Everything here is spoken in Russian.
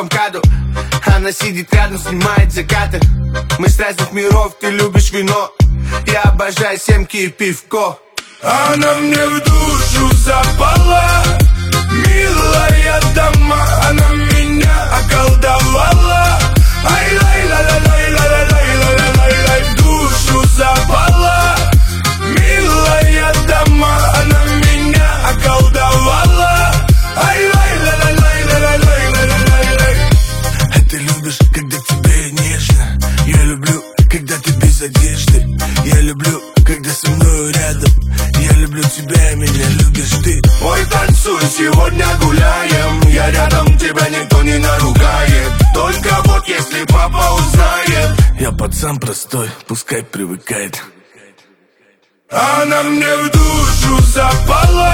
по МКАДу. Она сидит рядом, снимает закаты. Мы с разных миров, ты любишь вино. Я обожаю семки и пивко. Она мне в душу запала, милая дама. Она меня околдовала. Ай-лай-ла-ла-лай-ла-ла-лай-ла-лай-лай. В душу запала, милая дама. Она меня околдовала. Ай-лай-ла-ла-лай-ла-ла-лай-ла-лай. А ты любишь, когда тебе нежно. Я люблю, когда ты без одежды. Я люблю, когда со мной рядом. Я люблю тебя, меня любишь ты. Ой, танцуй, сегодня гуляем. Я рядом, тебя никто не наругает. Только вот если папа узнает. Я пацан простой, пускай привыкает. Она мне в душу запала.